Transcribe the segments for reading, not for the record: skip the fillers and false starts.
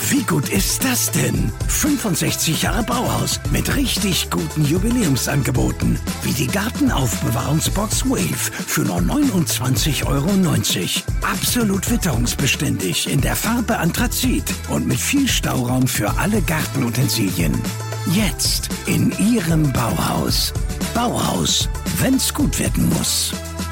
Wie gut ist das denn? 65 Jahre Bauhaus mit richtig guten Jubiläumsangeboten. Wie die Gartenaufbewahrungsbox Wave für nur 29,90 €. Absolut witterungsbeständig in der Farbe Anthrazit und mit viel Stauraum für alle Gartenutensilien. Jetzt in Ihrem Bauhaus. Bauhaus, wenn's gut werden muss.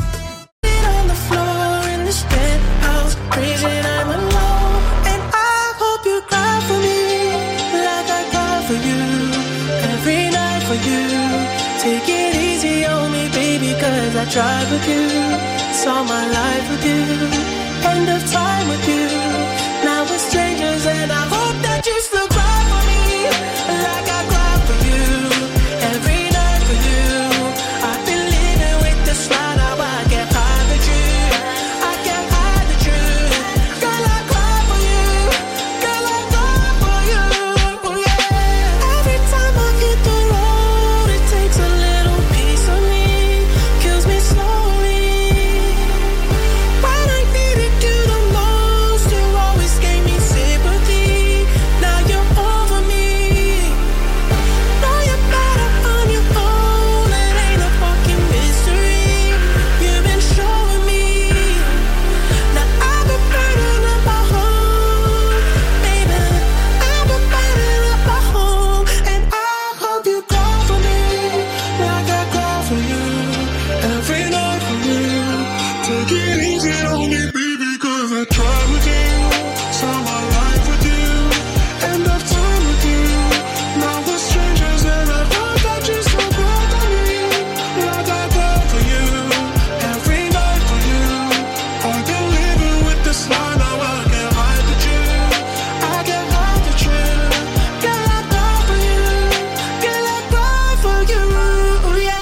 Take it easy on me, baby, cause I tried with you. Saw my life with you. End of time with you. Now we're strangers and I hope that you still cry for me like I cry for you. Every night for you. I've been living with this lie, now I can't hide the truth. I can't hide the truth. Girl, I cry for you. Girl, I cry for you. Yeah. Every time I hit the road, it takes a little piece of me, kills me slowly. When I needed you the most, you always gave me sympathy. Now you're over me. Know you're better on your own, it ain't a fucking mystery. You've been showing me. Now I've been burning up my home, baby. I've been burning up my home, and I hope you call for me like I call for you. Every night for you. Take it easy on me, baby, cause I tried with you. Saw my life with you. End of time with you. Now we're strangers and I hope that you still call for me like I call for you. Every night for you. I've been living with this lie, now I can't hide the truth. I can't hide the truth. Girl, I cry for you. Girl, I cry for you. Yeah.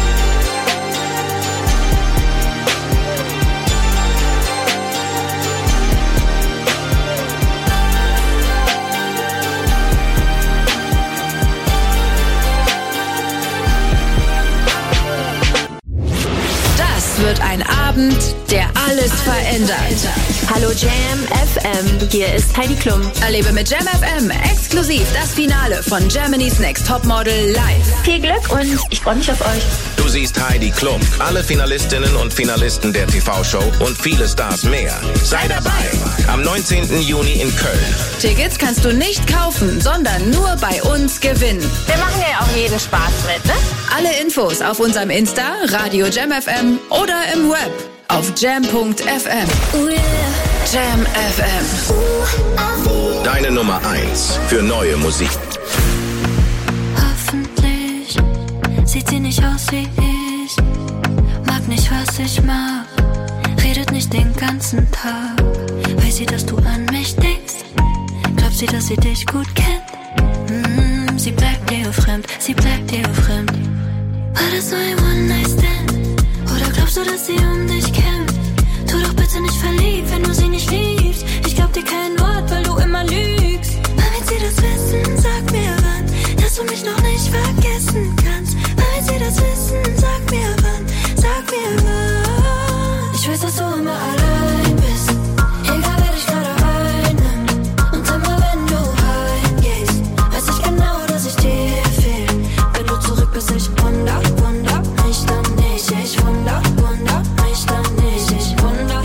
Das wird ein Abend, der alles verändert. Hallo Jam FM, hier ist Heidi Klum. Erlebe mit Jam FM exklusiv das Finale von Germany's Next Topmodel live. Viel Glück und ich freue mich auf euch. Du siehst Heidi Klum, alle Finalistinnen und Finalisten der TV-Show und viele Stars mehr. Sei dabei am 19. Juni in Köln. Tickets kannst du nicht kaufen, sondern nur bei uns gewinnen. Wir machen ja auch jeden Spaß mit, ne? Alle Infos auf unserem Insta, Radio Jam FM oder im Web auf jam.fm. Jam FM. Deine Nummer 1 für neue Musik. Hoffentlich sieht sie nicht aus wie ich. Mag nicht, was ich mag. Redet nicht den ganzen Tag. Weiß sie, dass du an mich denkst? Glaubt sie, dass sie dich gut kennt? Sie bleibt dir fremd, sie bleibt dir fremd. War das nur ein One-Night-Stand? Oder glaubst du, dass sie um dich kämpft? Tu doch bitte nicht verliebt, wenn du sie nicht liebst. Ich glaub dir kein Wort, weil du immer lügst. Weil wenn sie das wissen, sag mir wann, dass du mich noch nicht vergessen kannst. Weil wenn sie das wissen, sag mir wann, sag mir wann. Ich weiß, dass du immer allein bist, egal wer dich gerade einnimmt. Und immer wenn du heimgehst, weiß ich genau, dass ich dir fehl. Wenn du zurück bist, ich wunder mich dann nicht. Ich wunder mich dann nicht. Ich wunder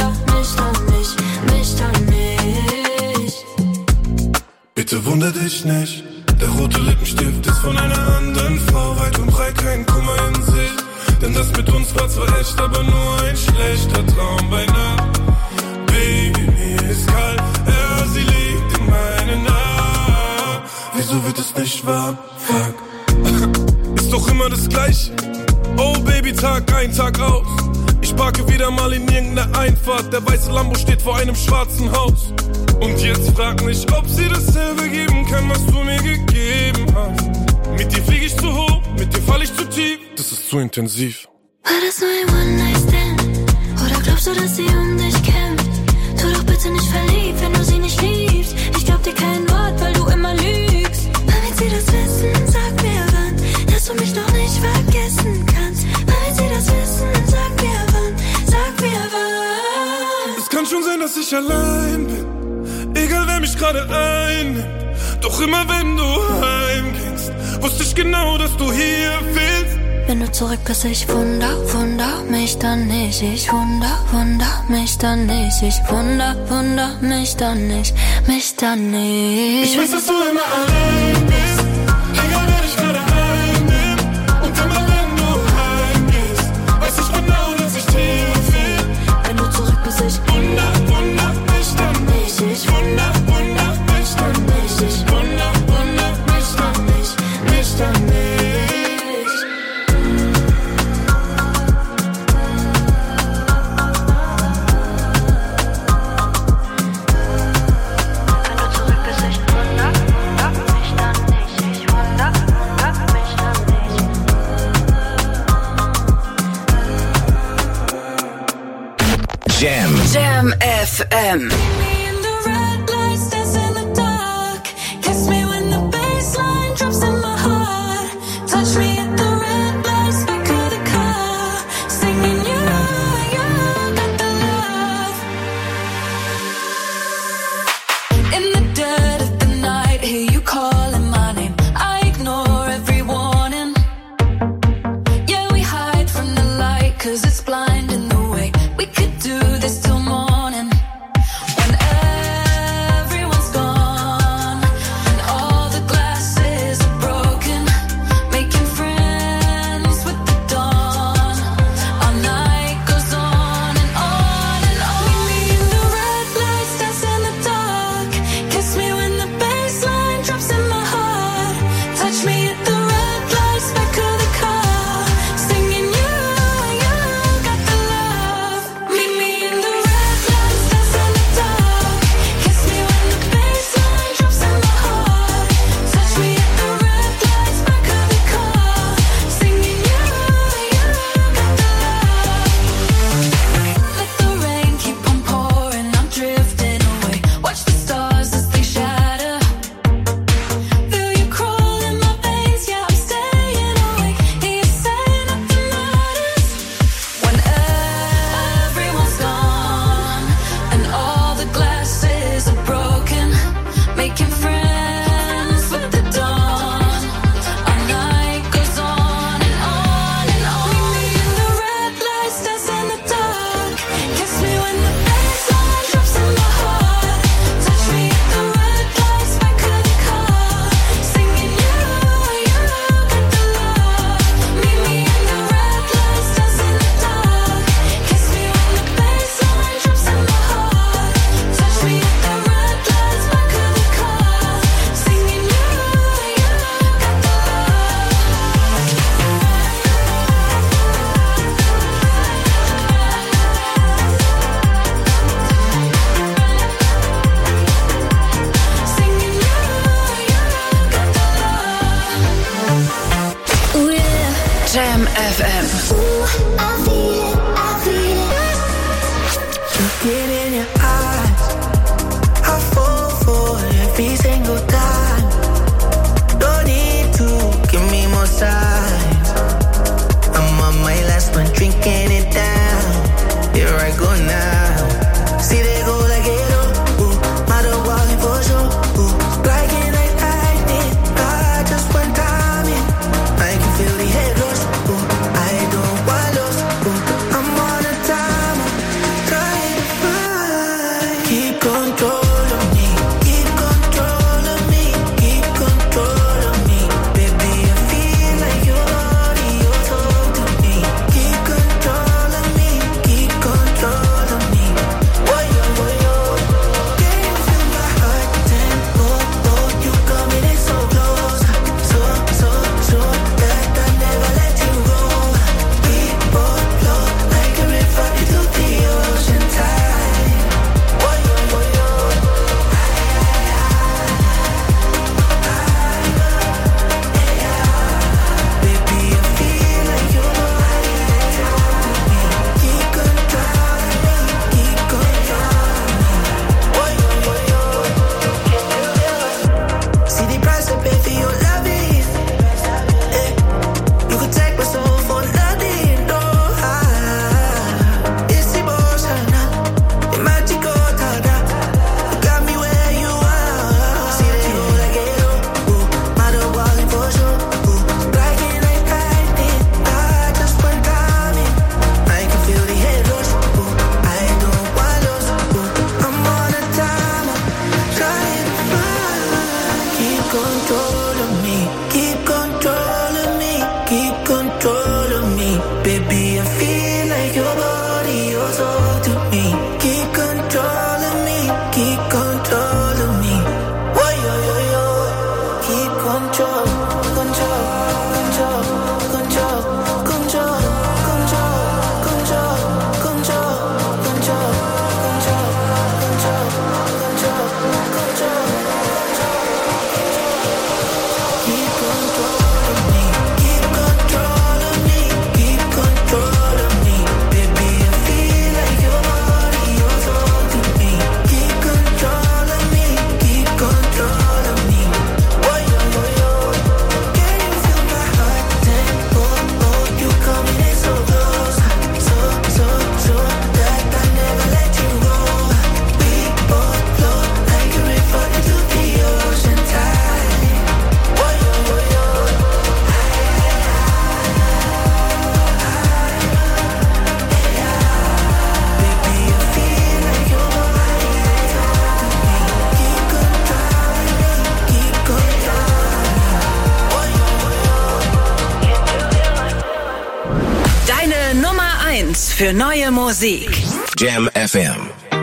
mich dann nicht. Bitte wunder dich nicht. Der rote Lippenstift ist von einer anderen Frau. Weit und breit kein Kummer in sich. Denn das mit uns war zwar echt, aber nur ein schlechter Traum bei Nacht. Baby, mir ist kalt, ja, sie liegt in meinen Armen. Wieso wird es nicht wahr? Fuck. Ist doch immer das Gleiche. Oh Baby, Tag ein, Tag aus. Ich parke wieder mal in irgendeiner Einfahrt. Der weiße Lambo steht vor einem schwarzen Haus. Und jetzt frag mich, ob sie dasselbe geben kann, was du mir gegeben hast. Mit dir flieg ich zu hoch, mit dir fall ich zu tief. Das ist zu intensiv. War das nur ein One-Night-Stand? Oder glaubst du, dass sie um dich kämpft? Tu doch bitte nicht verliebt, wenn du sie nicht liebst. Ich glaub dir kein Wort, weil du immer lügst. Weil wenn sie das wissen, sag mir wann, dass du mich noch nicht vergessen kannst. Weil wenn sie das wissen, sag mir wann, sag mir wann. Es kann schon sein, dass ich allein bin. Egal wer der mich gerade einnimmt. Doch immer wenn du heimgingst, wusste ich genau, dass du hier fehlst. Wenn du zurück bist, ich wunder mich dann nicht. Ich wunder mich dann nicht. Ich wunder mich dann nicht. Mich dann nicht. Ich weiß, dass du immer allein bist, egal wer dich gerade einnimmt. Und immer wenn du heimgehst, weiß ich genau, dass ich dir fehl. Wenn du zurück bist, ich wunder mich dann nicht. Ich wunder mich dann nicht. Ich wunder mich dann nicht. Mich dann nicht. Jam FM. Kiss control of me. Keep control of me. Keep control of me. Baby, I feel like your body owes all to me. Keep control of me. Keep control of me. Whoa, yo, yo, yo. Keep control. Control. Control. Control. Control. Control. Control. Control. Control. Control. Control. Control. Control. Keep control of me. Keep control of me. Keep control of me. Baby, I feel like your body owes all to me. Keep control of me. Keep control of me. Whoa, yo, yo, yo. Can you feel my heart tempo? Oh, you coming in so close, so that I never let you go. We both float like a river into the ocean tide. Whoa, yo, yo, yo. Baby, I feel like your body owes all to me. Keep control of me. Keep control of me. Whoa, yo, yo, yo. Deine Nummer 1 für neue Musik. Jam FM.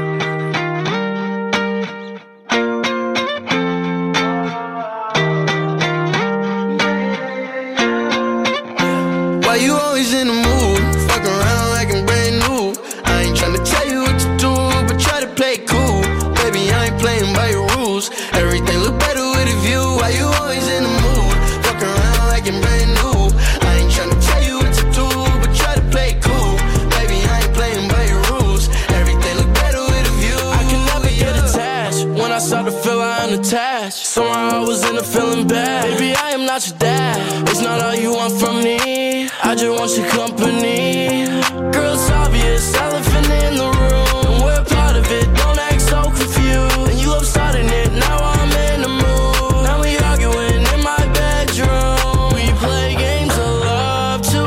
Why you always in the mood? Fuck around like I'm brand new. I ain't tryna tell you what to do, but try to play it cool. Baby, I ain't playing by your rules. Everything look better with a view. Why you always in the mood? Fuck around like I'm brand new. I ain't tryna tell you what to do, but try to play it cool. Baby, I ain't playing by your rules. Everything look better with a view. I can never get attached. When I start to feel I'm attached, somehow I was in a feeling bad. Baby, I am not your dad. It's not all you want from me. I just want your company. Girl, it's obvious, elephant in the room, and we're part of it. Don't act so confused. And you love starting it, now I'm in the mood. Now we arguing in my bedroom. We play games of love to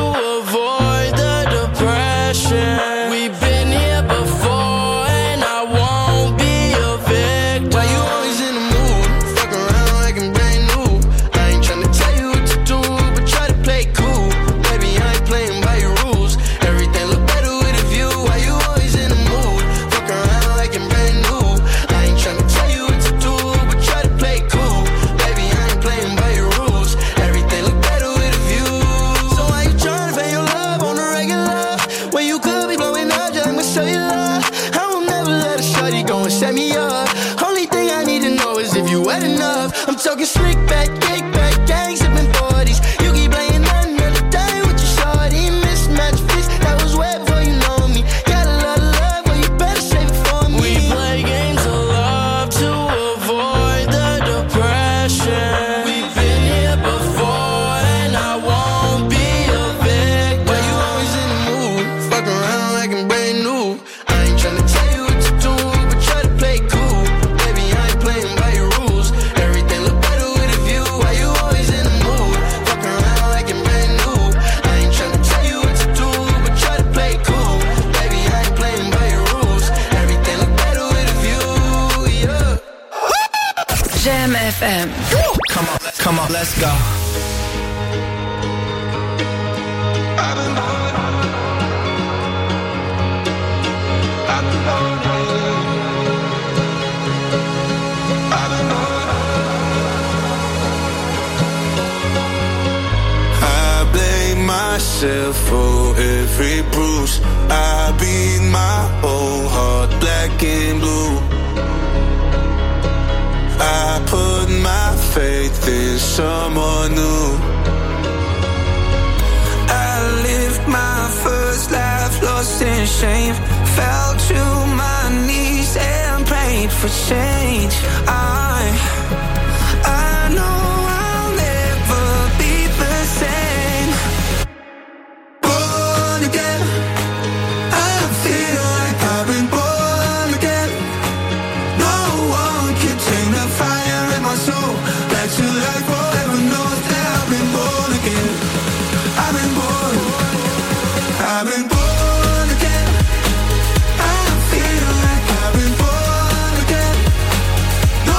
avoid the depression. We've been here before, and I won't be a victim. Why you always in the mood? Fuck around like I'm brand new. I ain't tryna tell you what to do, but try to play it cool. Baby, I ain't playing by your rules. Everything look better with a view. Why you always in the mood? Fuck around like I'm brand new. I ain't tryna tell you what to do, but try to play it cool. Baby, I ain't playing by your rules. Everything look better with a view. So why you tryna fake your love on the regular, when you could be blowing up just like my cellular? I will never let a shawty go and set me up. Only thing I need to know is if you wet enough. I'm talking slick back, kick back, gang sipping 40s. You keep playing another day with your shawty. Mismatch fits, that was way before you know me. Got a lot of love, but you better save it for me. We play games of love to avoid the depression. We've been here before, and I won't be a victim. Why you always in the mood? Fuck around like I'm brand new. I ain't tryna tell you what to do, but try to play it cool. Baby, I ain't playing by your rules. Everything look better with a view. Why you always in the mood? Fuck around like I'm brand new. I ain't tryna tell you what to do, but try to play it cool. Baby, I ain't playing by your rules. Everything look better with a view, yeah. Jam FM. Come on, let's go. I blame myself for every bruise. I beat my own heart black and blue. I put my faith in someone new. I lived my first life lost in shame. Fell to my knees and prayed for change. I know I'll never be the same. Born again, I feel like I've been born again. No one can tame the fire in my soul. Back to life forever knows that I've been born again. I've been born again. I feel like I've been born again. No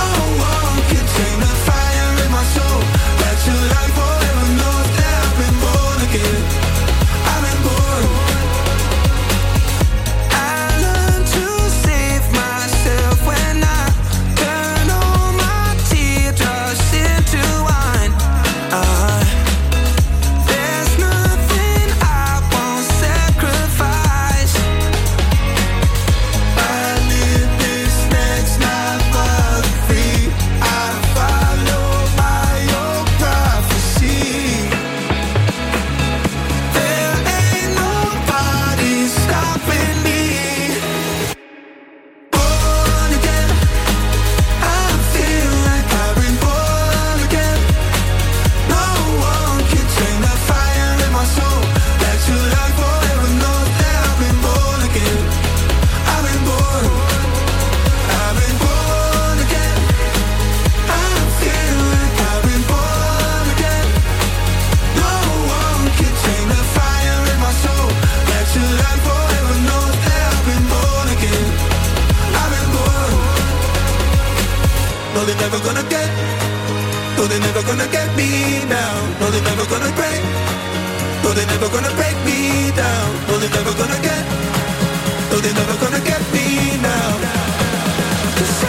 No, they're never gonna get. No, they're never gonna get me now. No, they're never gonna break. No, they're never gonna break me down. No, they're never gonna get. No, they're never gonna get me now. 'Cause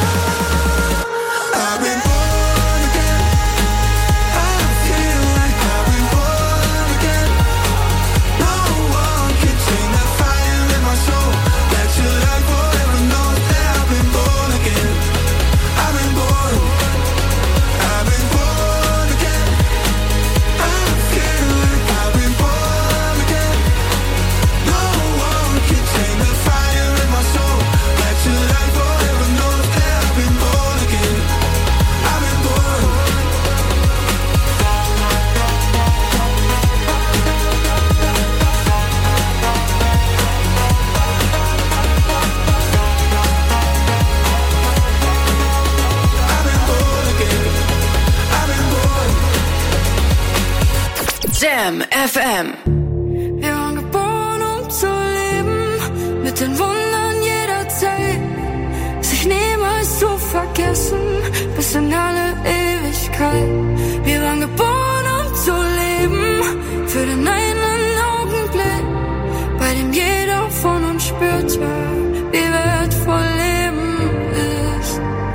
I've been born again. I feel like I've been born again. No one can tame that fire in my soul. That your life forever knows that I've been born again. I've been born. I've been born again. I feel like I've been born again. No one can tame the fire in my soul. That your life forever knows that I've been born again. I've been born. I've been born again. I've been born. Jam FM. Wir waren geboren, um zu leben, mit den Wundern jeder Zeit, sich niemals zu vergessen, bis in alle Ewigkeit. Wir waren geboren, um zu leben, für den einen Augenblick, bei dem jeder von uns spürte, wie wertvoll Leben ist.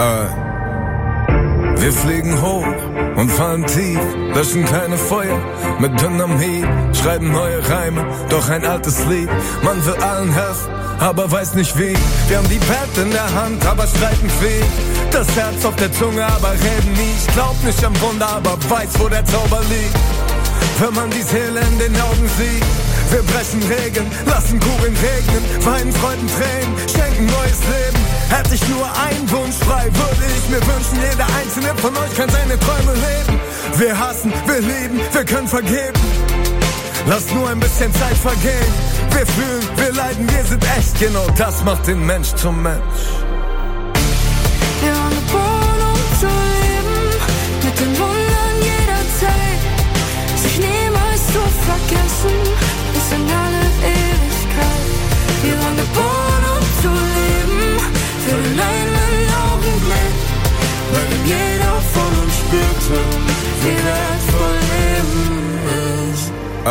Wir fliegen hoch und fahren tief, löschen keine Feuer mit Dynamit, schreiben neue Reime, doch ein altes Lied. Man will allen helfen, aber weiß nicht wie. Wir haben die Welt in der Hand, aber streiten viel. Das Herz auf der Zunge, aber reden nie. Ich glaub nicht am Wunder, aber weiß, wo der Zauber liegt. Wenn man die Seele in den Augen sieht. Wir brechen Regeln, lassen Kugeln regnen, weinen Freuden Tränen, schenken neues Leben. Hätte ich nur einen Wunsch frei, würde ich mir wünschen, jeder einzelne von euch kann seine Träume leben. Wir hassen, wir lieben, wir können vergeben. Lass nur ein bisschen Zeit vergehen. Wir fühlen, wir leiden, wir sind echt. Genau das macht den Mensch zum Mensch. Wir waren geboren, um zu leben, mit den Wundern jeder Zeit, sich niemals zu vergessen, bis in alle Ewigkeit. Wir waren geboren, um zu leben, für den einen Augenblick, weil dem jeder von uns spürte, wie wertvoll Leben ist.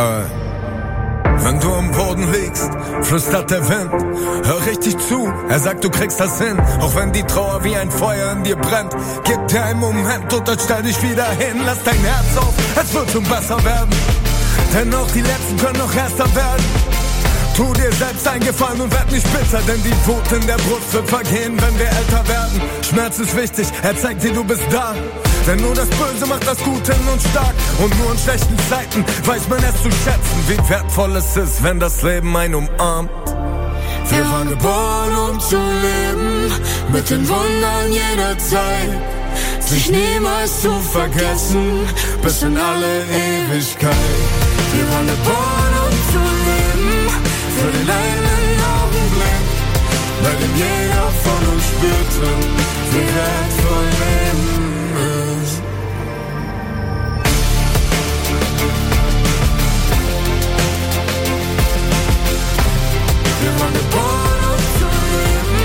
Wenn du am Boden liegst, flüstert der Wind. Hör richtig zu, er sagt, du kriegst das hin. Auch wenn die Trauer wie ein Feuer in dir brennt. Gib dir einen Moment und dann stell dich wieder hin. Lass dein Herz auf, es wird schon besser werden. Denn auch die Letzten können noch erster werden. Tu dir selbst einen Gefallen und werd nicht bitter, denn die Wut in der Brust wird vergehen, wenn wir älter werden. Schmerz ist wichtig, er zeigt dir, du bist da. Denn nur das Böse macht das Gute in uns stark. Und nur in schlechten Zeiten weiß man es zu schätzen, wie wertvoll es ist, wenn das Leben einen umarmt. Wir waren geboren, um zu leben, mit den Wundern jeder Zeit, sich niemals zu vergessen, bis in alle Ewigkeit. Wir waren geboren, um zu leben, für den einen Augenblick, bei dem jeder von uns spürte, wie wertvoll Leben ist. Wir waren geboren, um zu leben.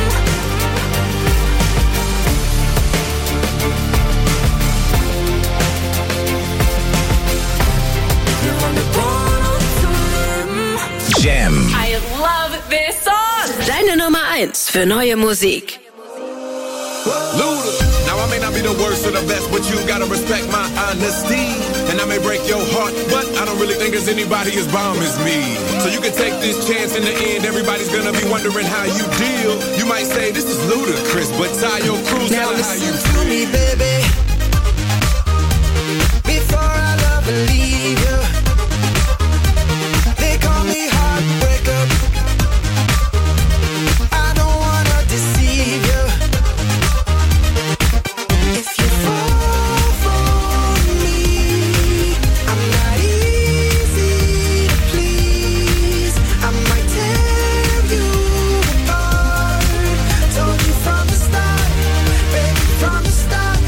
Wir waren geboren, um zu leben. Jam. I love this song. Deine Nummer 1 für neue Musik. Luda. Now I may not be the worst or the best, but you gotta respect my honesty. And I may break your heart, but I don't really think there's anybody as bomb as me. So you can take this chance. In the end, everybody's gonna be wondering how you deal. You might say this is ludicrous, but tie your cruise. Now how you listen to me, baby. Before I love and leave you, they call me heartbreaker. I don't wanna deceive you. If you fall for me, I'm not easy to please. I might tear you apart. Told you from the start, baby, from the start.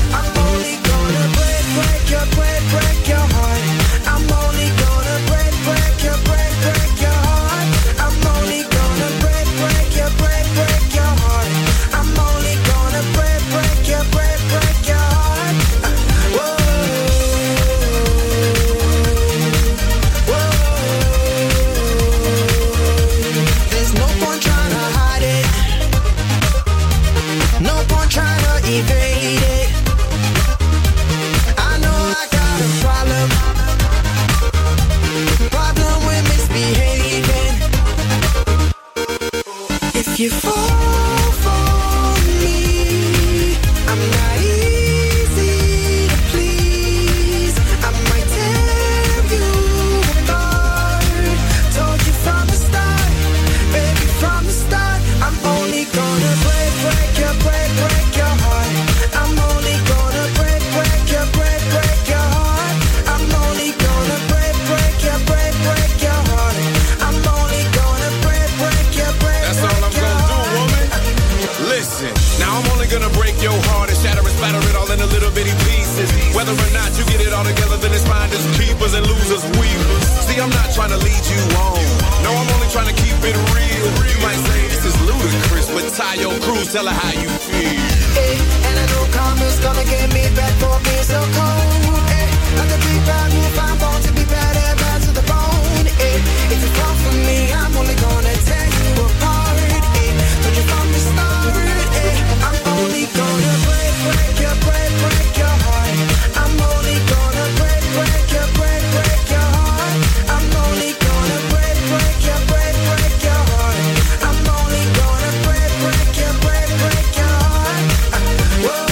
little bitty pieces. Whether or not you get it all together, then it's finders, keepers, and losers, weavers. See, I'm not trying to lead you on. No, I'm only trying to keep it real. You might say this is ludicrous, but tie your cruise, tell her how you feel. Hey, and I know karma's gonna get me back for being so cold. Hey, like a big bad wolf, I'm born to be bad and bad to the bone. Hey, if you fall for me, I'm only gonna tear you apart. Hey, but you from the start. Hey, I'm only gonna break your heart. I'm only gonna break your heart. I'm only gonna break your heart. I'm only gonna break your heart. Whoa.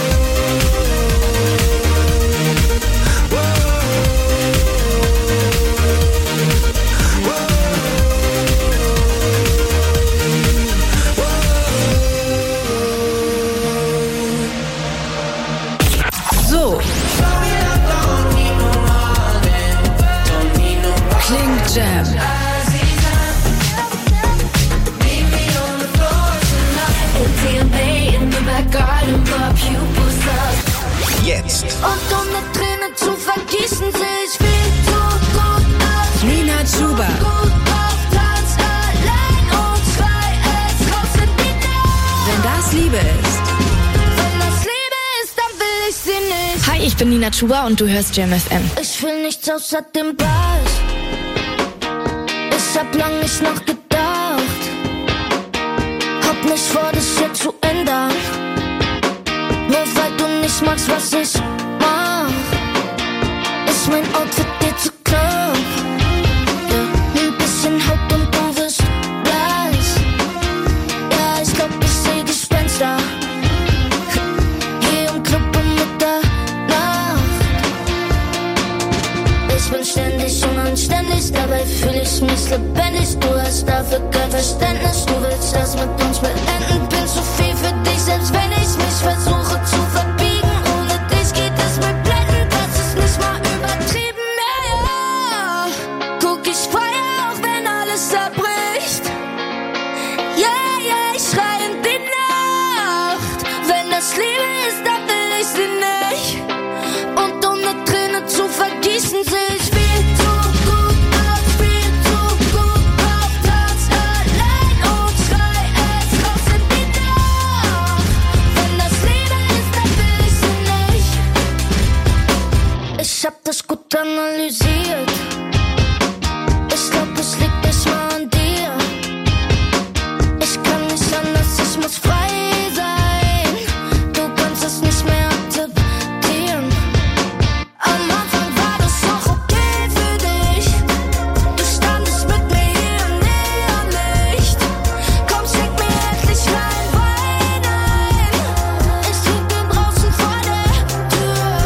So klingt Jam. Jetzt. Und um eine Träne zu vergießen, seh ich viel zu gut aus. Nina Chuba. Gut auf Platz allein und schrei es raus in die Nacht. Wenn das Liebe ist. Wenn das Liebe ist, dann will ich sie nicht. Hi, ich bin Nina Chuba und du hörst Jam FM. Ich will nichts außer dem Ball. Ich hab lang nicht nachgedacht. Hab nicht vor, das hier zu ändern. Nur weil du nicht magst, was ich mach. Ist mein Outfit dir zu knapp? Ja, ein bisschen Haut und du wirst blass. Ja, ich glaub, ich seh Gespenster. Hier im Club um Mitternacht. Ich bin ständig unanständig, dabei fühl ich mich lebendig. Du hast dafür kein Verständnis, du willst das mit uns beenden. Bin zu viel für dich, selbst wenn ich mich versuche zu verbiegen. Ohne dich geht es mir blendend, das ist nicht mal übertrieben. Ja, ja. Guck, ich feier auch, wenn alles zerbricht. Ja, ja, ich schrei in die Nacht. Wenn das Liebe ist, dann will ich sie nicht. Und um eine Träne zu vergießen, seh ich viel zu gut aus, viel zu gut auf Platz allein und schrei es raus in die Nacht. Wenn das Liebe ist, dann will ich sie nicht. Ich hab das gut analysiert. Ich glaub, es liegt nicht mal an dir. Ich kann nicht anders, ich muss frei sein. Du kannst es nicht mehr akzeptieren. Am Anfang war das auch okay für dich. Du standest mit mir hier im Neonlicht. Komm, schick mir endlich rein Wein ein. Ich lieg dir draußen vor der Tür.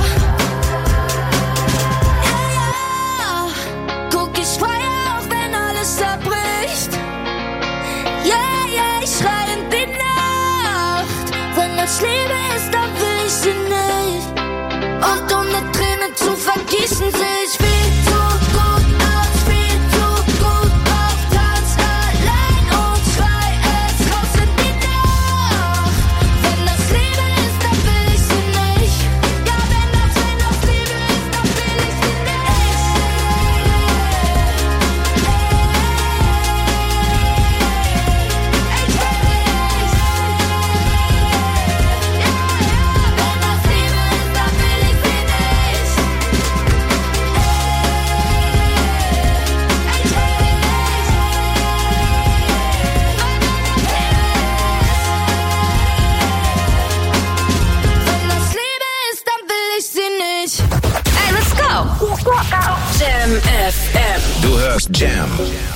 Ja, ja. Guck, ich feier auch, wenn alles zerbricht. Ja, ja, ich schrei in die Nacht. Wenn das Liebe ist, dann will ich sie nicht. Und um eine Träne zu vergießen, seh ich viel zu gut aus, viel zu gut auf Platz allein und schrei es raus in die Nacht. Wenn das Liebe ist, dann will ich sie nicht. Ja, wenn das Liebe ist, dann will ich sie nicht. Hey, let's go. Jam FM. Du hörst Jam.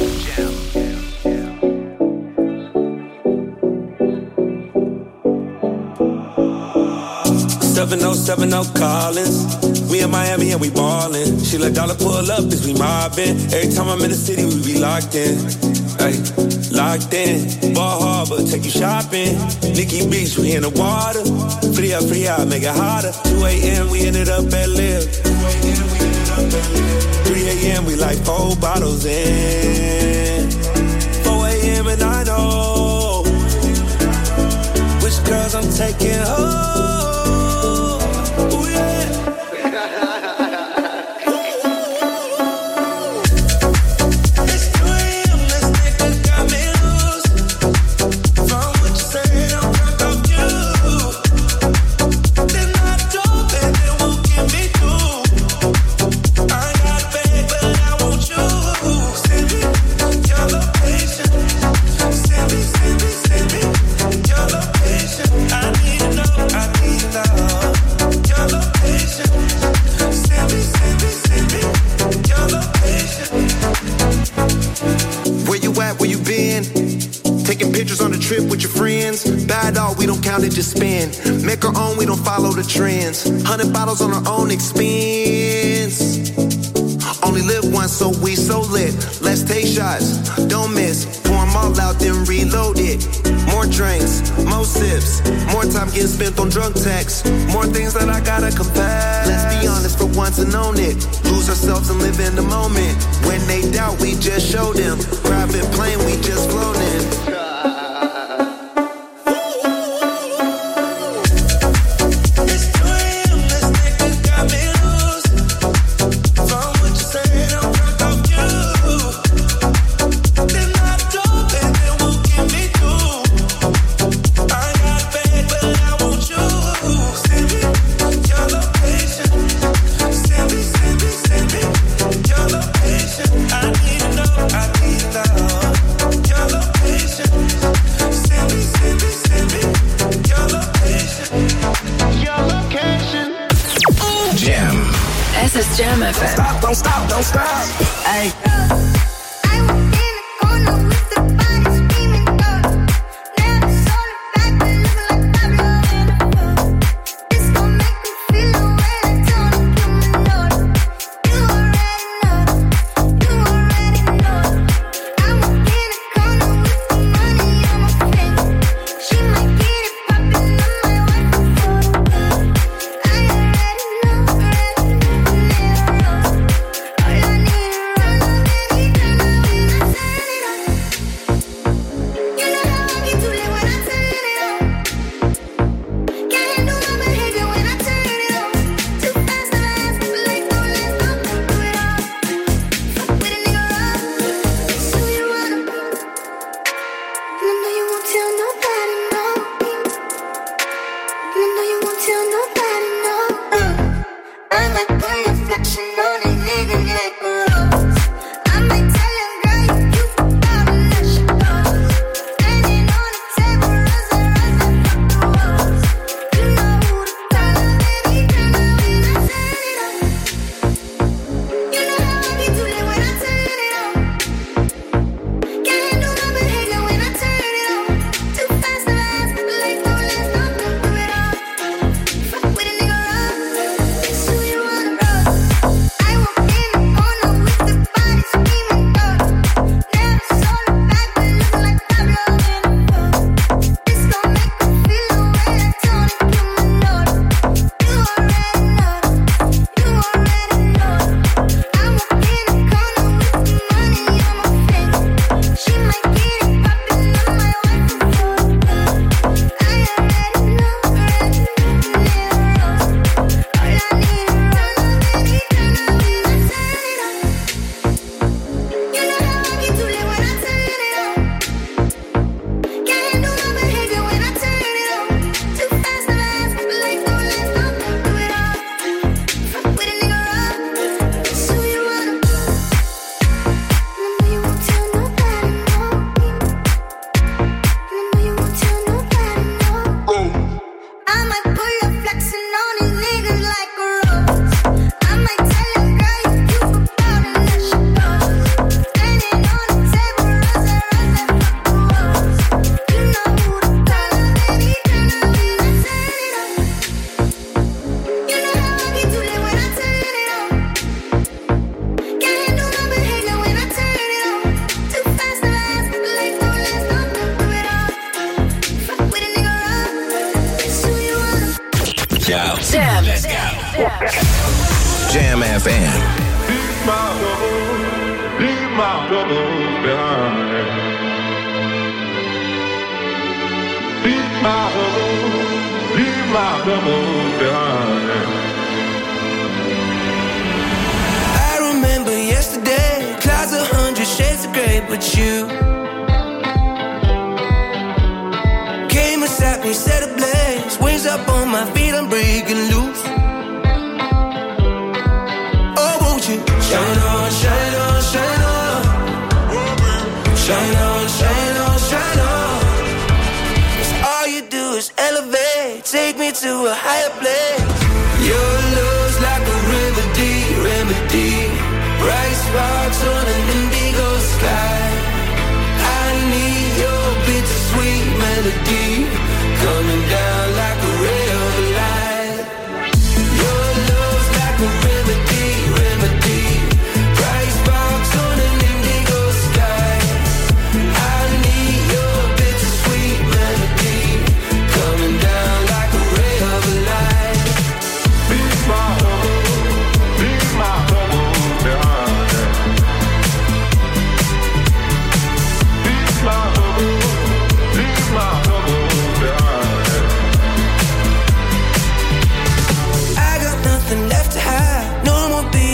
7070 Collins. We in Miami and we ballin'. She let dollar pull up as we mobbin'. Every time I'm in the city, we be locked in. Ay, locked in. Ball Harbor, take you shopping. Nikki Beach, we in the water. Free up, make it hotter. 2 a.m. we ended up at Live. 3 a.m. we like 4 bottles in. 4 a.m. and I know which girls I'm taking home. account and just spend. Make our own, we don't follow the trends. 100 bottles on our own expense. Only live once, so we so lit. Let's take shots, don't miss. Pour them all out, then reload it. More drinks, more sips. More time getting spent on drunk texts. More things that I gotta confess. Let's be honest for once and own it. Lose ourselves and live in the moment. When they doubt, we just show them. Private plane, we just flown in. Jam FM. Don't stop, don't stop. Hey. Jam. Let's go. Jam FM. Leave my troubles behind. Leave my troubles behind. I remember yesterday, clouds 100 shades of gray, but you came and sat me, set ablaze, wings up on my feet, I'm breaking loose. Oh, won't you shine on, shine on, shine on, shine on, shine on, shine on. 'Cause all you do is elevate, take me to a higher place. Your love's like a remedy, remedy. Bright sparks on an indigo sky. I need your bittersweet melody coming down.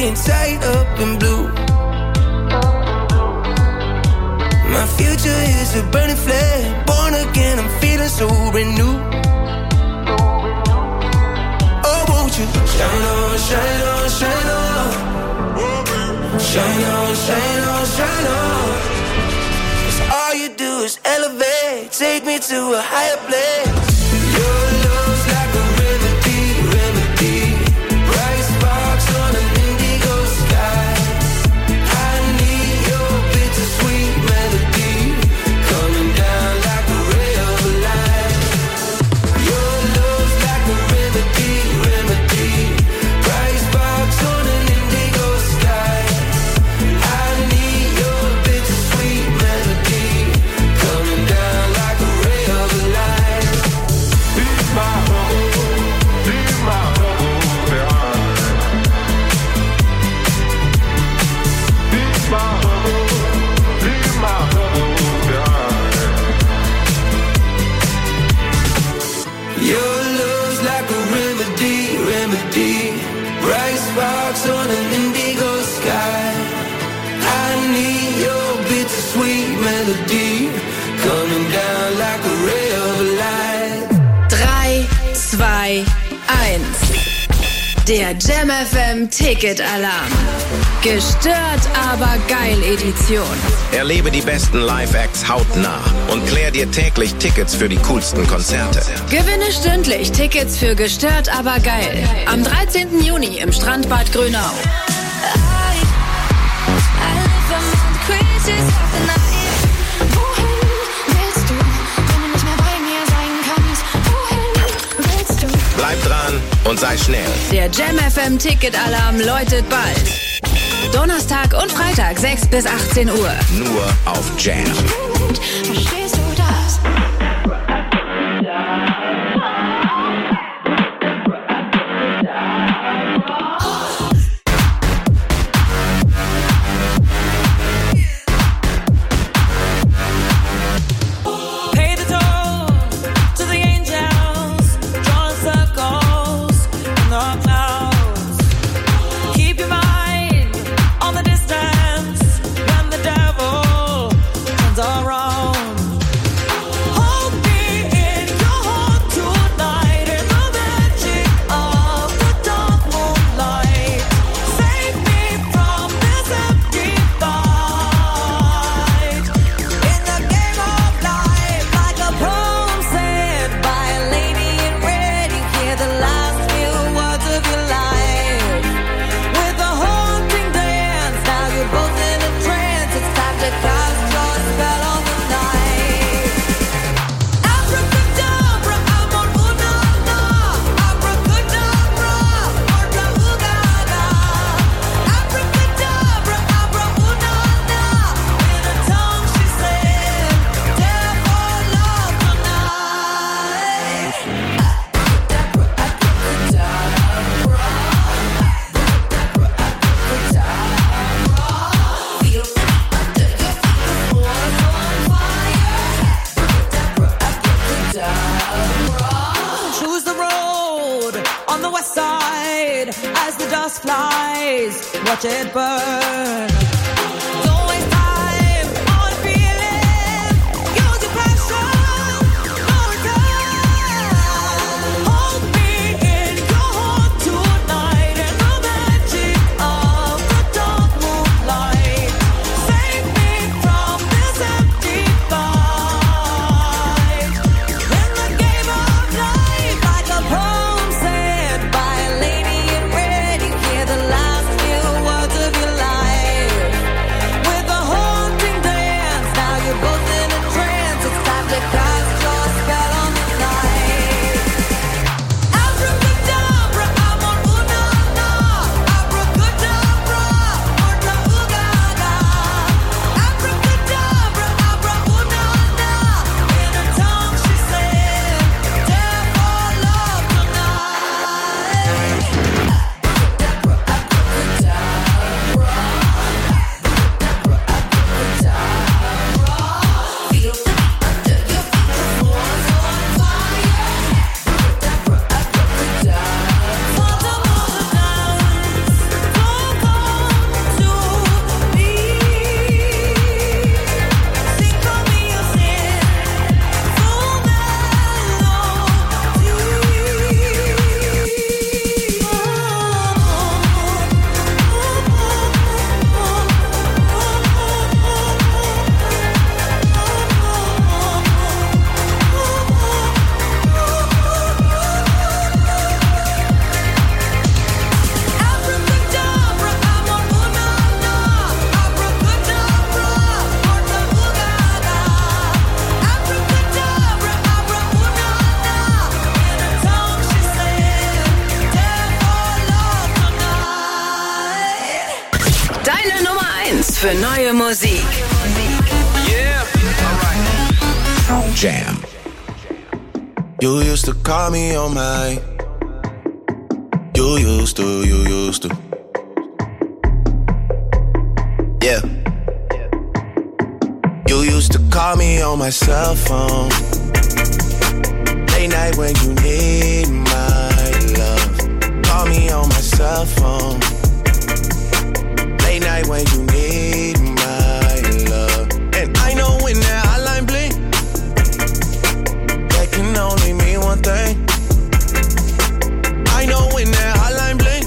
being tied up in blue. My future is a burning flame. Born again, I'm feeling so brand new. Oh, won't you shine on, shine on, shine on. Shine on, shine on, shine on. 'Cause all you do is elevate. Take me to a higher place. Your love's like a remedy, remedy. Bright sparks on an indigo sky. I need your bittersweet melody coming down like a ray of light. Your love's like a remedy, remedy. Bright sparks on an indigo sky. I need your bittersweet melody coming down like a ray of light. Leave my home behind. Leave my home behind. Your love's like a remedy, remedy. Bright sparks on an indigo sky. I need your bittersweet melody coming down like a ray of light. 3, 2, 1. Der Jam FM Ticket-Alarm. Gestört, aber geil Edition. Erlebe die besten Live-Acts hautnah und klär dir täglich Tickets für die coolsten Konzerte. Gewinne stündlich Tickets für Gestört, aber geil. Am 13. Juni im Strandbad Grünau. Bleib dran und sei schnell. Der Jam FM Ticket-Alarm läutet bald. Donnerstag und Freitag 6 bis 18 Uhr. Nur auf Jam. Verstehst du das? Pay the toll to the angels, drawing circles in the clouds. Keep your mind on the distance when the devil turns around. Hold me in your heart tonight in the magic of the dark moonlight. Save me from this empty fight. In the game of life, like a poem said by a lady in red, you hear the last few words of your life. With a haunting dance, now you're both in a trance. It's time to cast your spell on the night. Abracadabra, amor una na. Abracadabra, orca ugada. Abracadabra, abra una na. In a tongue she said, dare for love tonight. Choose the road on the west side as the dust flies. Watch it burn. Don't waste time on feeling. Use your passion. No return. Hold me in your heart tonight in the magic of the dark moonlight. Save me from this empty fight. In the game of life, like a poem said by a lady in red, you hear the last few words of your life. für neue Musik. Yeah, alright. Jam. You used to call me on my. You used to. Yeah. You used to call me on my cell phone. Late night when you need my love. Call me on my cell phone. Late night when you need my love. And I know when that hotline blink, that can only mean one thing. I know when that hotline blink,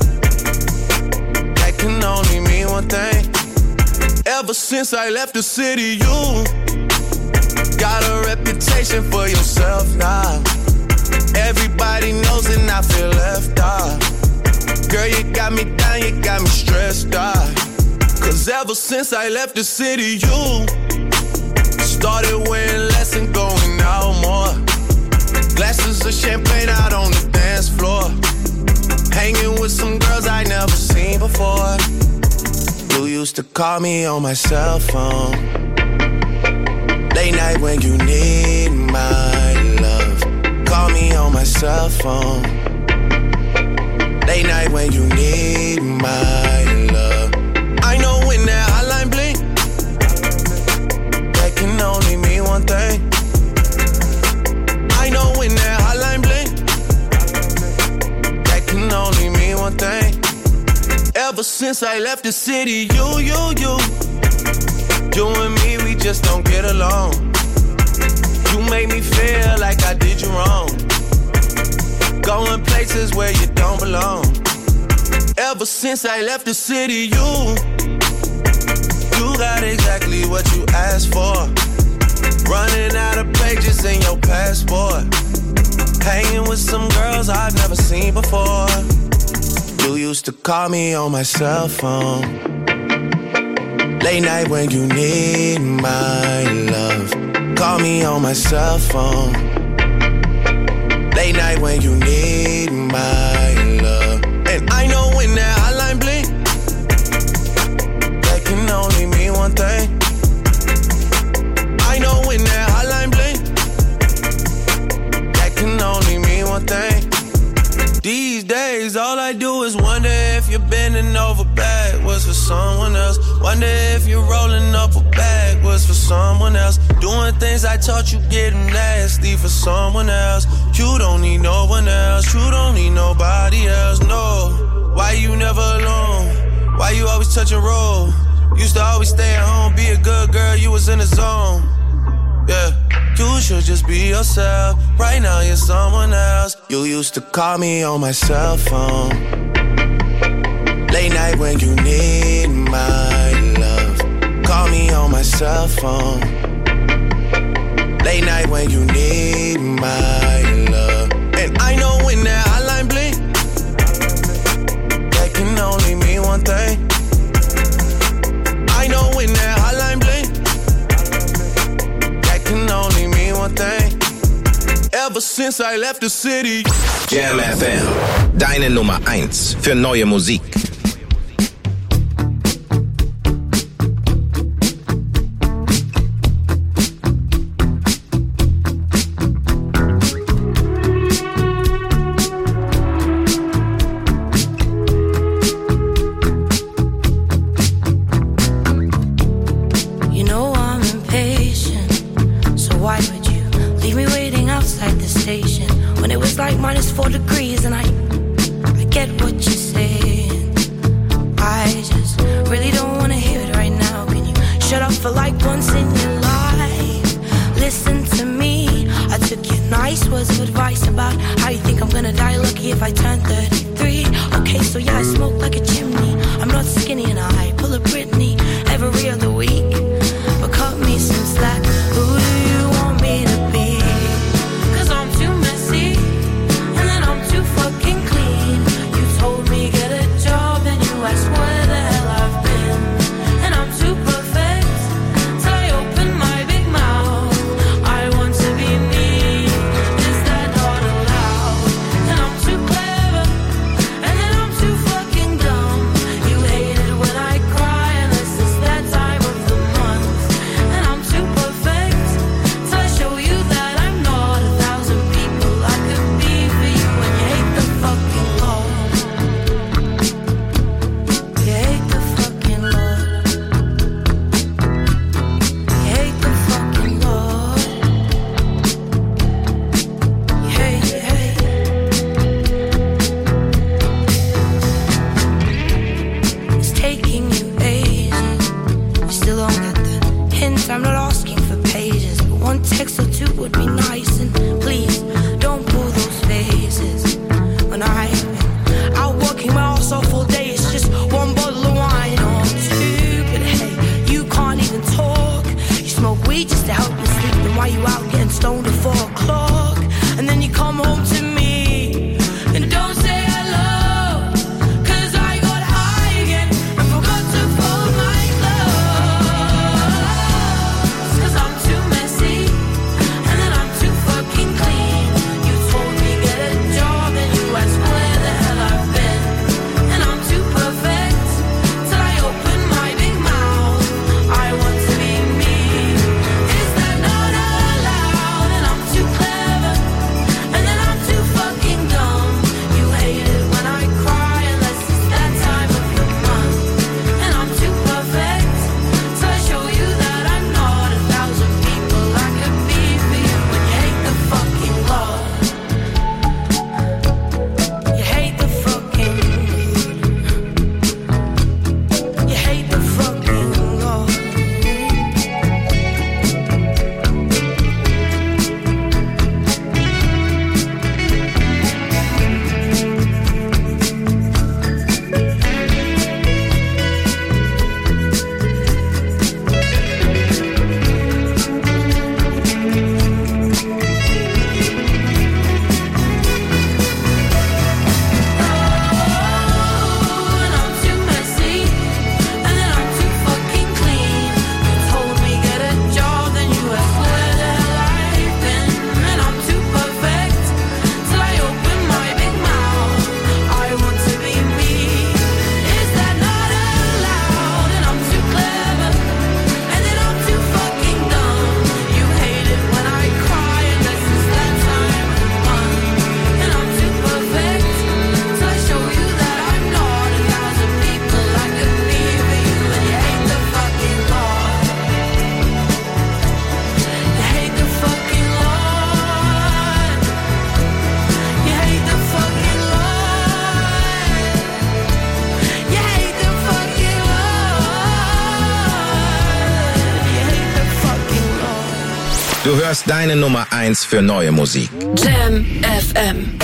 that can only mean one thing. Ever since I left the city, you got a reputation for yourself now. Everybody knows and I feel left out. Girl, you got me down, you got me stressed out. Cause ever since I left the city, you started wearing less and going out more. Glasses of champagne out on the dance floor. Hanging with some girls I never seen before. You used to call me on my cell phone. Late night when you need my love. Call me on my cell phone. Late night when you need my love. I know when that hotline blink, that can only mean one thing. I know when that hotline blink, that can only mean one thing. Ever since I left the city, you and me, we just don't get along. You make me feel like I did you wrong. Going places where you don't belong. Ever since I left the city, you got exactly what you asked for. Running out of pages in your passport. Hanging with some girls I've never seen before. You used to call me on my cell phone. Late night when you need my love. Call me on my cell phone. Late night when you need my love. And I know when that hotline blink, that can only mean one thing. I know when that hotline blink, that can only mean one thing. These days all I do is wonder if you're bending over backwards for someone else. Wonder if you're rolling up a backwards for someone else. Doing things I taught you getting nasty for someone else. You don't need no one else. You don't need nobody else, no. Why you never alone? Why you always touch and roll? Used to always stay at home, be a good girl, you was in the zone. Yeah, you should just be yourself. Right now you're someone else. You used to call me on my cell phone. Late night when you need my love. Call me on my cell phone. Late night when you need my love. And I know when that hotline blink, that can only mean one thing. I know when that hotline blink, that can only mean one thing. Ever since I left the city. Jam FM, deine Nummer 1 für neue Musik. I Du hörst deine Nummer 1 für neue Musik. Jam FM.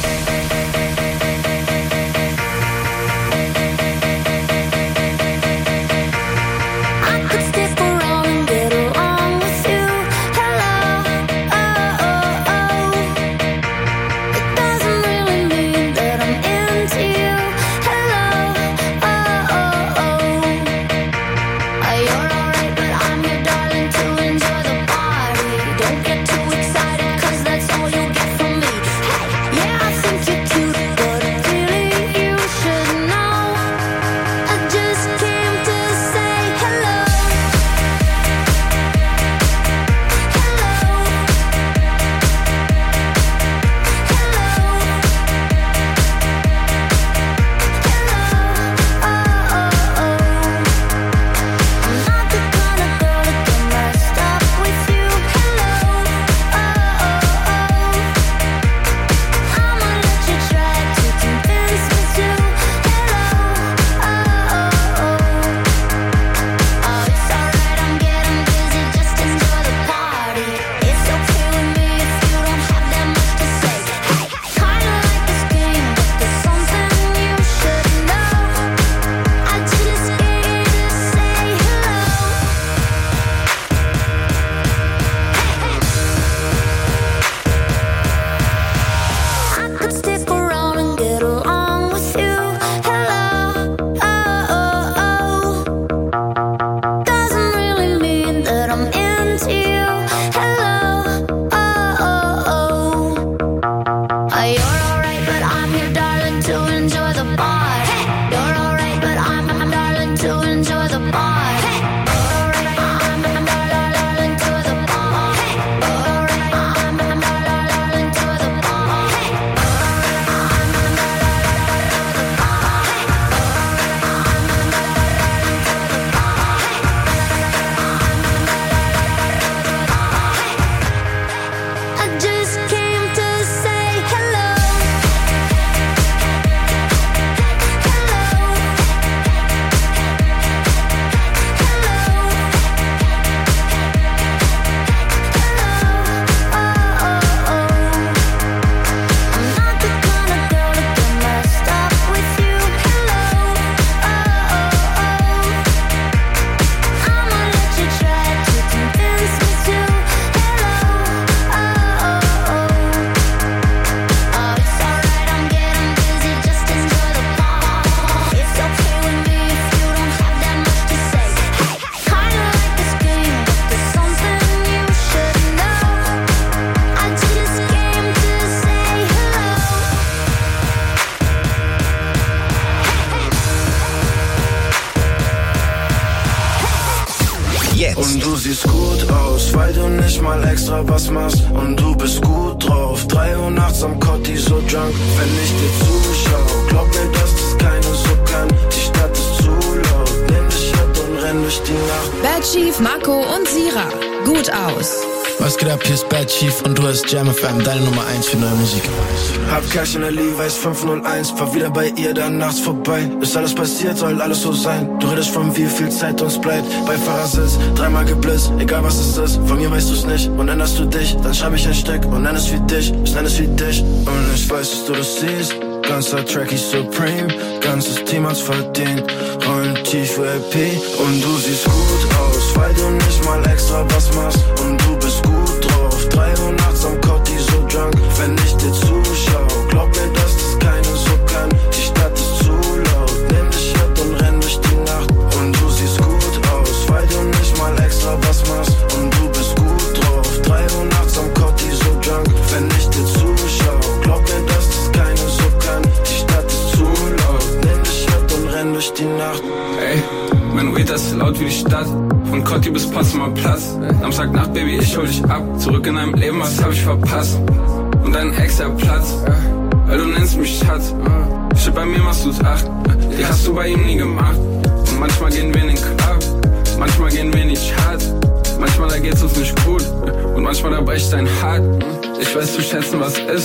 Und du siehst gut aus, weil du nicht mal extra was machst. Und du bist gut drauf, 3 Uhr nachts am Kotti so drunk. Wenn ich dir zuschau, glaub mir, dass das keine so kann. Die Stadt ist zu laut, nimm dich mit und renn durch die Nacht. Bad Chief, Marco und Sira, gut aus. Was geht ab, hier ist Bad Chief und du hörst Jam FM, deine Nummer 1 für neue Musik. Hab Cash in der Levi's 501, fahr wieder bei ihr, dann nachts vorbei. Ist alles passiert, soll alles so sein. Du redest von wie viel Zeit uns bleibt. Bei Fahrersitz, 3-mal geblitzt, egal was es ist. Von mir weißt du's nicht und änderst du dich. Dann schreib ich ein Stück und nenn es wie dich, ich nenn es wie dich. Und ich weiß, dass du das siehst, ganzer Track ist Supreme. Ganzes Team hat's verdient, rollen tief VIP. Und du siehst gut aus, weil du nicht mal extra was machst. Und du bist gut drauf, 3 Uhr nachts am Kotti so drunk. Wenn ich dir zuschau, glaub mir, dass das keine so kann. Die Stadt ist zu laut, nimm dich mit und renn durch die Nacht. Und du siehst gut aus, weil du nicht mal extra was machst. Und du bist gut drauf, 3 Uhr nachts am Kotti so drunk. Wenn ich dir zuschau, glaub mir, dass das keine so kann. Die Stadt ist zu laut, nimm dich mit und renn durch die Nacht. Ey, mein Weed ist laut wie die Stadt. Von Kotti bis Potsdamer Platz. Samstagnacht, Baby, ich hol dich ab. Zurück in deinem Leben, was hab ich verpasst? Und dein Ex, der Platz, weil du nennst mich Schatz. Shit, bei mir machst du's 8, die hast du bei ihm nie gemacht. Und manchmal gehen wir in den Club, manchmal gehen wir in die Charts. Manchmal da geht's uns nicht gut und manchmal da bricht dein Hart. Ich weiß zu schätzen, was ist.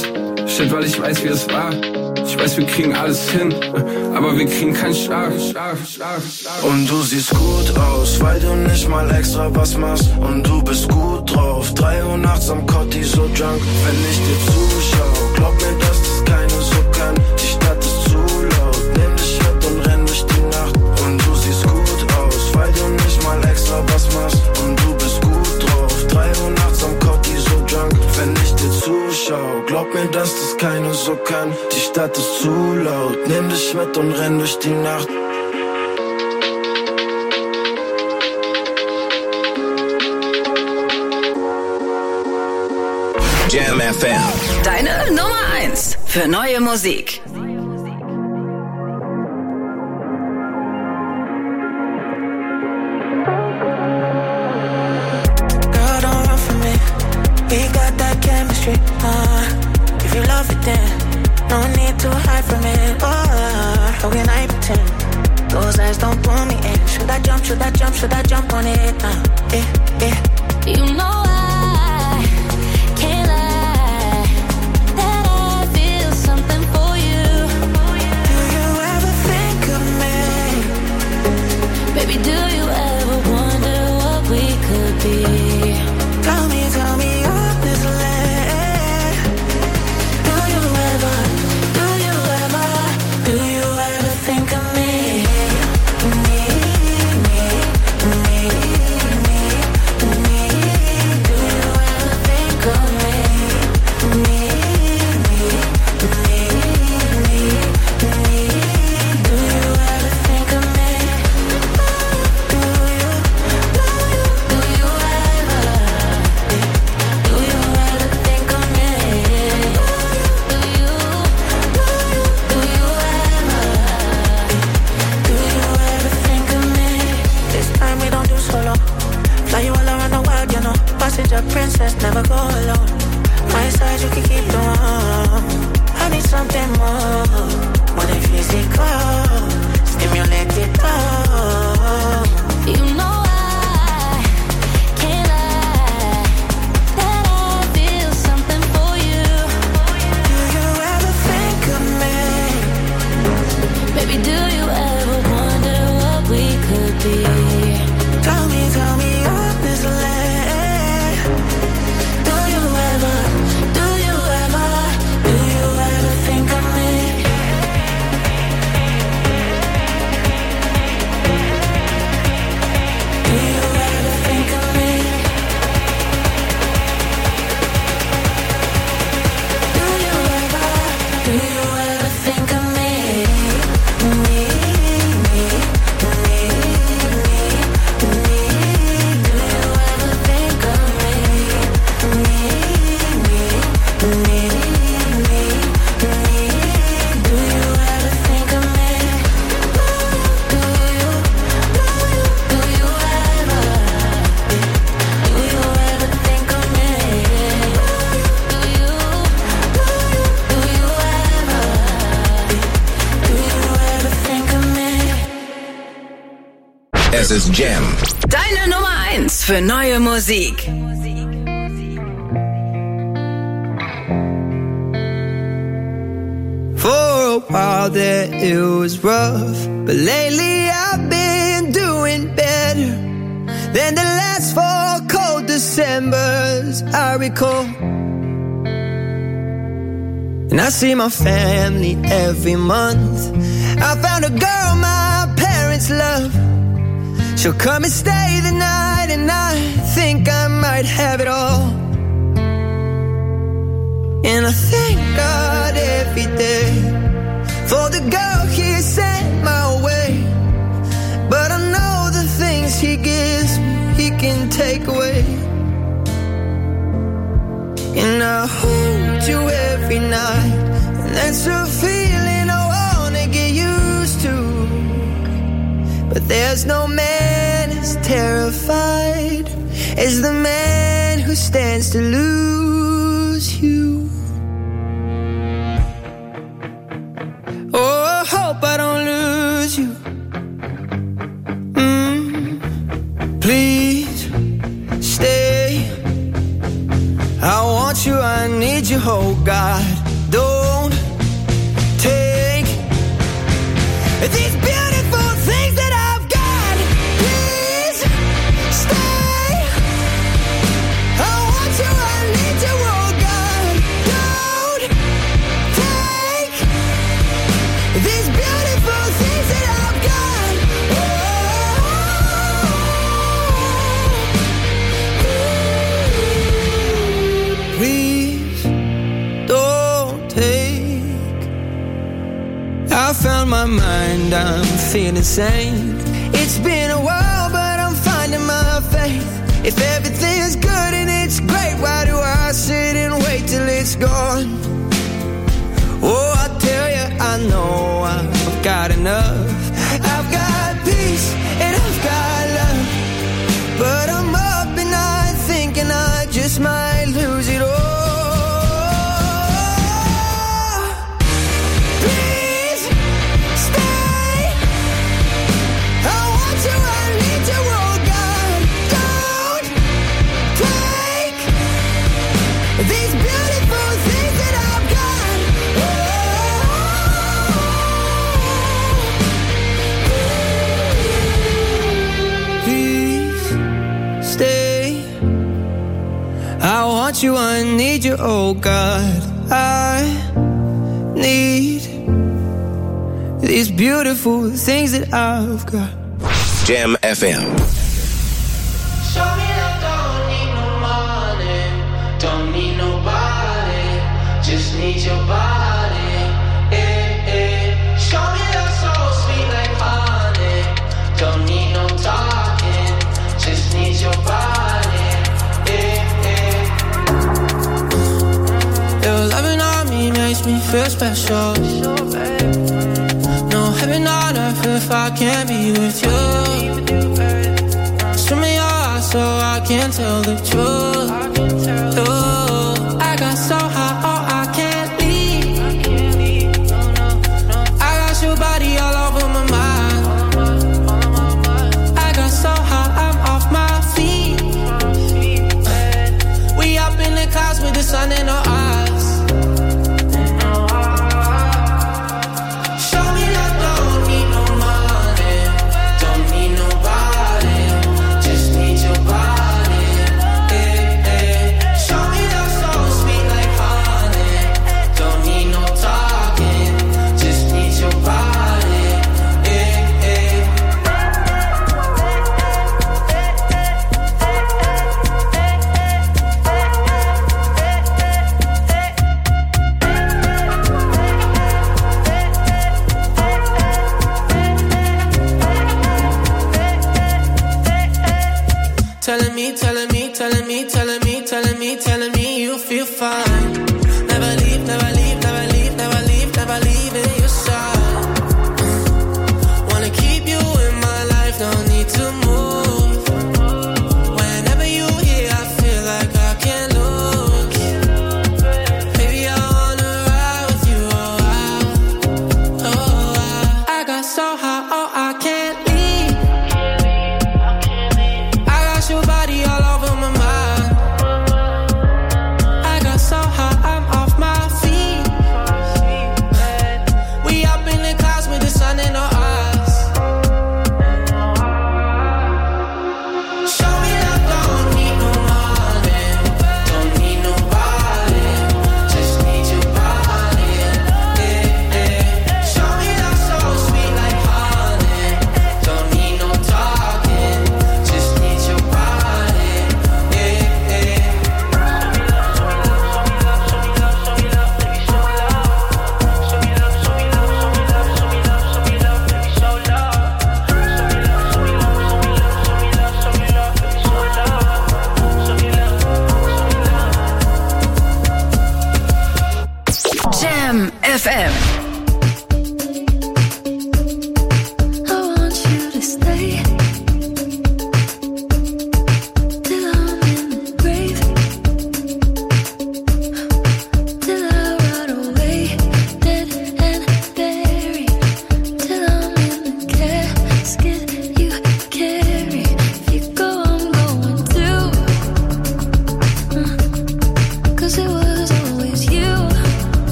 Shit, weil ich weiß, wie es war. Ich weiß, wir kriegen alles hin, aber wir kriegen keinen Schlaf. Und du siehst gut aus, weil du nicht mal extra was machst. Und du bist gut drauf, 3 Uhr nachts am Kotti so drunk. Wenn ich dir zuschau, glaub mir, dass das keine so kann. Die Stadt ist zu laut, nimm dich mit und renn durch die Nacht. Und du siehst gut aus, weil du nicht mal extra was machst. Und du bist gut drauf, 3 Uhr nachts am Kotti so drunk. Wenn ich dir zuschau, glaub mir, dass das keine so kann. Die Stadt ist zu laut, nimm dich mit und renn durch die Nacht. Jam FM. Deine Nummer 1 für neue Musik. Girl, don't run from me. We got that chemistry. If you love it, then no need to hide from it. How can I pretend? Those eyes don't pull me in. Should I jump? Should I jump? Should I jump on it? You know I can't lie that I feel something for you. Do you ever think of me? Baby, do you ever wonder what we could be? Tell me honestly. Do you ever think of me? Passenger princess, never go alone. My side, you can keep the warm. I need something more than physical. Stimulate it all. You know I can't lie that I feel something for you. Do you ever think of me? Baby, do you ever wonder what we could be? Tell me honestly. Es ist Jam. Deine Nummer 1 für neue Musik. For a while there it was rough, but lately I've been doing better than the last 4 cold Decembers I recall. And I see my family every month. I found a girl my parents love. She'll come and stay the night, and I think I might have it all. And I thank God every day for the girl He sent my way. But I know the things He gives me, He can take away. And I hold you every night, and that's a feeling I wanna get used to. But there's no man as terrified as the man who stands to lose you. Oh, I hope I don't lose you. Please stay. I want you, I need you, oh God. Don't these beautiful things that I've got. Please stay. I want you, I need you, oh God. Don't take these beautiful things that I've got. Please don't take. I found my mind, I'm feeling sane. It's been a while, but I'm finding my faith. If everything's good and it's great, why do I sit and wait till it's gone? Oh, I tell you, I know I've got enough. I've got peace and I've got love, but I'm up at night thinking I just might lose it all. Please stay. I want you, I need you, oh God. Don't take these beautiful things that I've got. Please stay. I want you, I need you, oh God. I need these beautiful things that I've got. Jam FM. Show me that don't need no money, don't need nobody, just need your body. Show me that soul sweet like honey, don't need no talking, just need your body. Your loving on me makes me feel special. No heaven on earth if I can't be with you. Swim in your eyes so I can tell the truth. I got so high, oh I can't leave. I got your body all over my mind. I got so high, I'm off my feet. We up in the clouds with the sun in our eyes. Show me that don't need no money, don't need nobody, just need your body. Show me that soul sweet like honey, don't need no talking, just need your body. Telling me you feel fine. Never leave, never leave, never leave, never leave, never leave in your side. Wanna keep you in my life, don't need to move. Whenever you here, I feel like I can't lose. Baby, I wanna ride with you, I got so high, oh I can't leave. I got your body all over my mind. So high, I'm off my feet. We up in the clouds with the sun in our eyes. Show me that don't need no money, don't need nobody, just need your body. Show me that soul sweet like honey.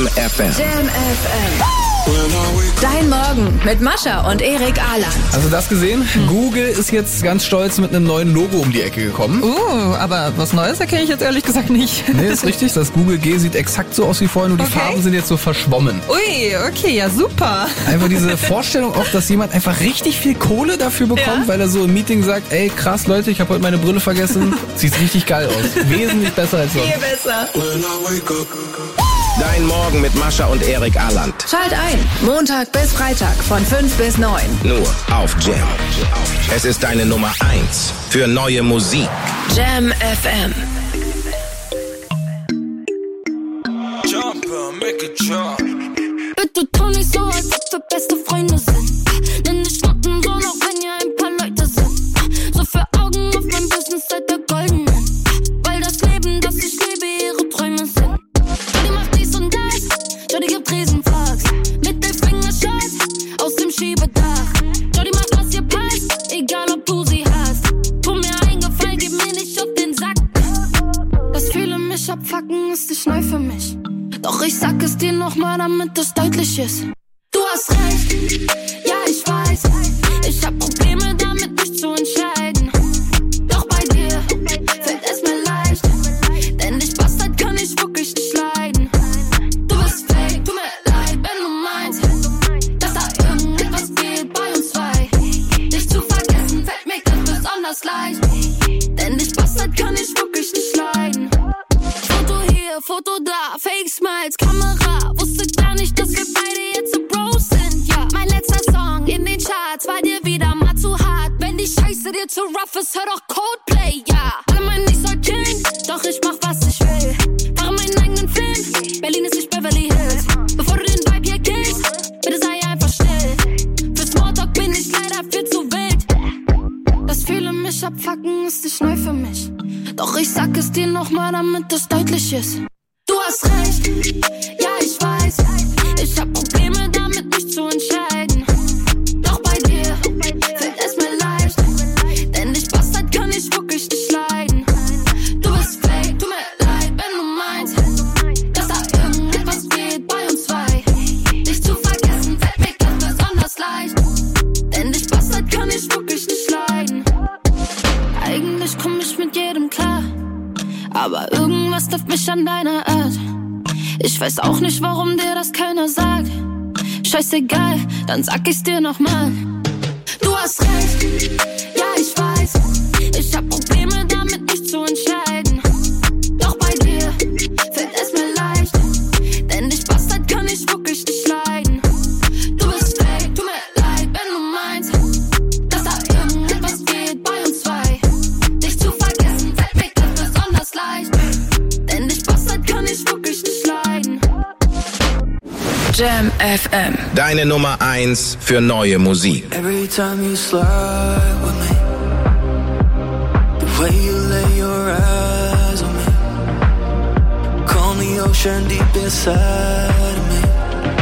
Jam FM. Jam FM. Dein Morgen mit Mascha und Erik Ahland. Hast du das gesehen? Google ist jetzt ganz stolz mit einem neuen Logo um die Ecke gekommen. Aber was Neues erkenne ich jetzt ehrlich gesagt nicht. Nee, ist richtig. Das Google G sieht exakt so aus wie vorher, nur die Farben sind jetzt so verschwommen. Ui, okay, ja super. Einfach diese Vorstellung auch, dass jemand einfach richtig viel Kohle dafür bekommt, weil er so im Meeting sagt, ey krass Leute, ich habe heute meine Brille vergessen. Sieht richtig geil aus. Wesentlich besser als sonst. Viel besser. Dein Morgen mit Mascha und Erik Ahland. Schalt ein. Montag bis Freitag von 5 bis 9. Nur auf Jam. Es ist deine Nummer 1 für neue Musik. Jam FM. Jumper, make it jump. Bitte tu nicht so, als ob wir beste Freunde sind. Nenn dich Schnuppen, so noch wenn ihr ein paar Leute sind. So für Augen auf mein Business seid ihr golden. Weil das Leben, das ich lebe, ihre Träume sind. Jody macht dies und das, Jody gibt Riesenfax. Mittelfinger-Shots aus dem Schiebedach. Jody macht, was ihr passt, egal ob du sie hast. Tu mir einen Gefallen, gib mir nicht auf den Sack. Dass viele mich abfucken, ist nicht neu für mich. Doch ich sag es dir nochmal, damit es deutlich ist. Du hast recht, ja ich weiß. Ich hab Probleme damit, mich zu entscheiden. Doch bei dir fällt es mir leicht. Denn dich Bastard kann ich wirklich nicht leiden. Du bist fake, tut mir leid, wenn du meinst, dass da irgendetwas geht bei uns zwei. Dich zu vergessen fällt mir ganz besonders leicht. Denn dich Bastard kann ich wirklich nicht leiden. Foto hier, Foto da, Fake Smiles, Kamera. Wusste gar nicht, dass wir beide jetzt so Bros sind, ja. Mein letzter Song in den Charts war dir wieder mal zu hart. Wenn die Scheiße dir zu rough ist, hör doch Coldplay, ja. Alle meinen, ich soll killen, doch ich mach, was ich will. Fahre meinen eigenen Film, Berlin ist nicht Beverly Hills. Bevor du den Vibe hier killst, bitte sei einfach still. Für Smalltalk bin ich leider viel zu wild. Dass viele mich abfucken, ist nicht neu für mich. Doch ich sag es dir nochmal, damit es deutlich ist. Du hast recht, ja ich weiß. Ich hab Probleme damit, mich zu entscheiden. Doch bei dir fällt es mir leicht. Denn dich Bastard kann ich wirklich nicht leiden. Du bist fake, tut mir leid, wenn du meinst, dass da irgendetwas geht bei uns zwei. Dich zu vergessen fällt mir ganz besonders leicht. Denn dich Bastard kann ich wirklich nicht leiden. Eigentlich komm ich mit jedem klar, aber irgendwas trifft mich an deiner Art. Ich weiß auch nicht, warum dir das keiner sagt. Scheißegal, dann sag ich's dir nochmal. Du hast recht, ja ich weiß. Ich hab Probleme damit, mich zu entscheiden. Doch bei dir fällt es mir leicht. Denn dich Bastard kann ich wirklich nicht leiden. Du bist fake, tut mir leid, wenn du meinst, dass da irgendetwas geht bei uns zwei. Dich zu vergessen fällt mir ganz besonders leicht. Denn dich Bastard kann ich wirklich nicht leiden. Jam FM. Deine Nummer 1 für neue Musik. Every time you slide with me, the way you lay your eyes on me, calm the ocean deep inside of me.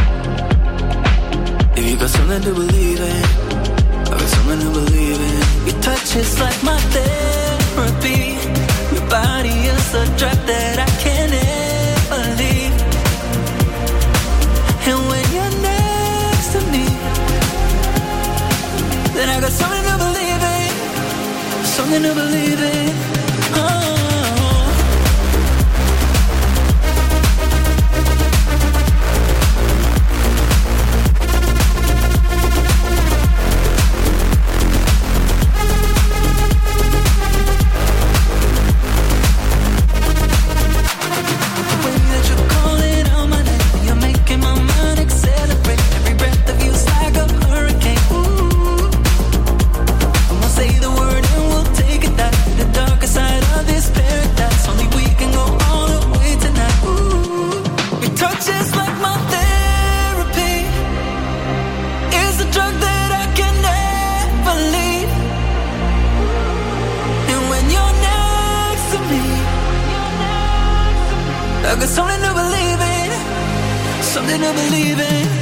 If you got something to believe in, I got something to believe in. Your touch is like my therapy. Your body is a drug that I can't ever leave. And when you're next to me, then I got something to believe in. Something to believe in. Oh. I got something to believe in, something to believe in.